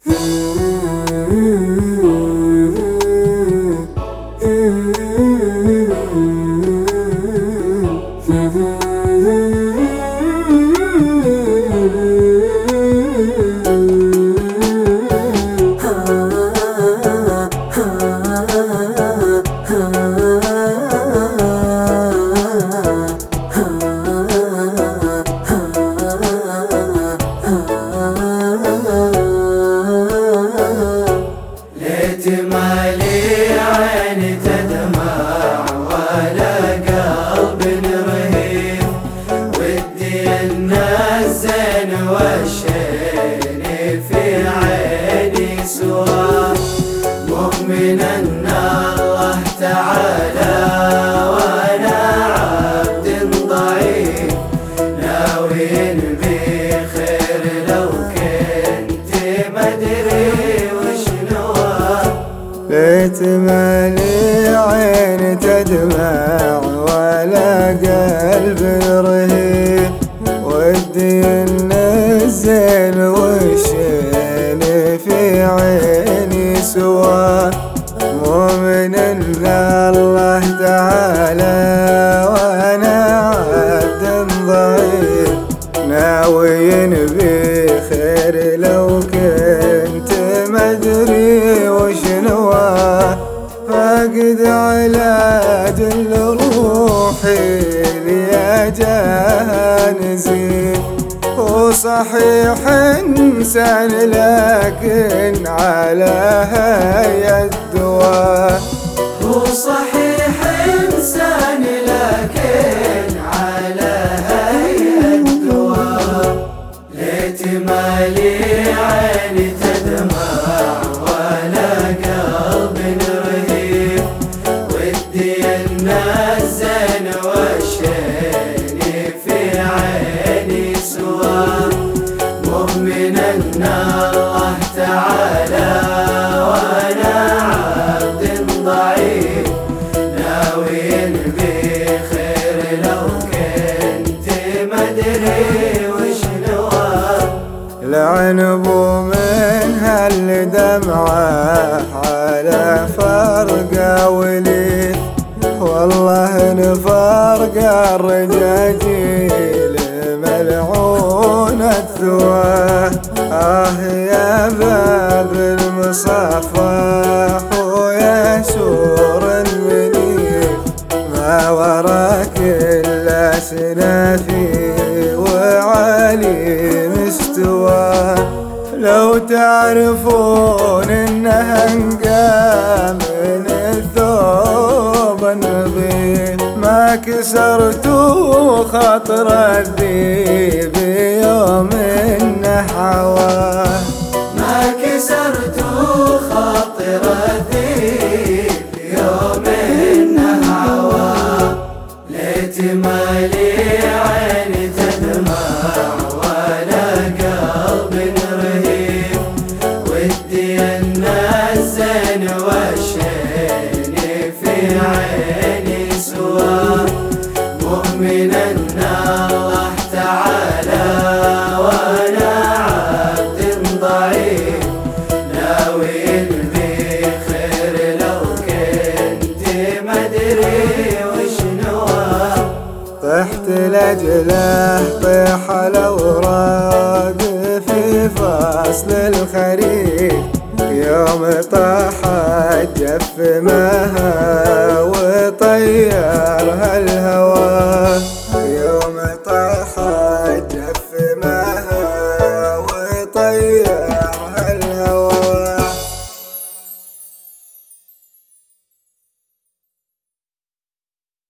ليت ما لي عين تدمع ولا قلب رهيب، ودي ان الزين والشين في عيني سوا، مؤمن ان الله تعالى وانا عبد ضعيف، ناوي بخير لو كنت مدري وش نوى. ليت ما لي عين تدمع ولا قلب رهيب، ودي ان الزين والشين في عيني سوا، مؤمن ان الله تعالى وانا عبد ضعيف، ناوي بخير لو كنت مدري وش نوى. فاقد علاج لروحي لي جانزي، وصحيح انسان لكن على هيا الدواء، وصحيح انسان لكن على هيا الدواء. ليت ما لي عين تدمع ولا قلب رهيب، ودي ان الزين والشين في عيني سوا، مؤمن ان الله تعالى وانا عبد ضعيف، ناوي بخير لو كنت مدري وش نوى. العنب من هالدمعة على فرقة وليد، والله نفرق الرجاجيل ملعون الثوى. يا باب المصافح ويا سور المنير، ما وراك إلا سنافي وعلي مستوى. لو تعرفون انها انقى من الثوب النظيف، ما كسرت خاطر الذيب يوم النحوى، ما كسرت خاطر الذيب يوم النحوى. ليت ما لي عين تدمع ولا قلب رهيب، ودي ان الزين والشين في عيني سوا، مؤمن ان الله تعالى وانا عبد ضعيف، ناوي بخير لو كنت مدري وش نوى. طحت لأجله طيح الأوراق في فصل الخريف، يوم طاحت جف مها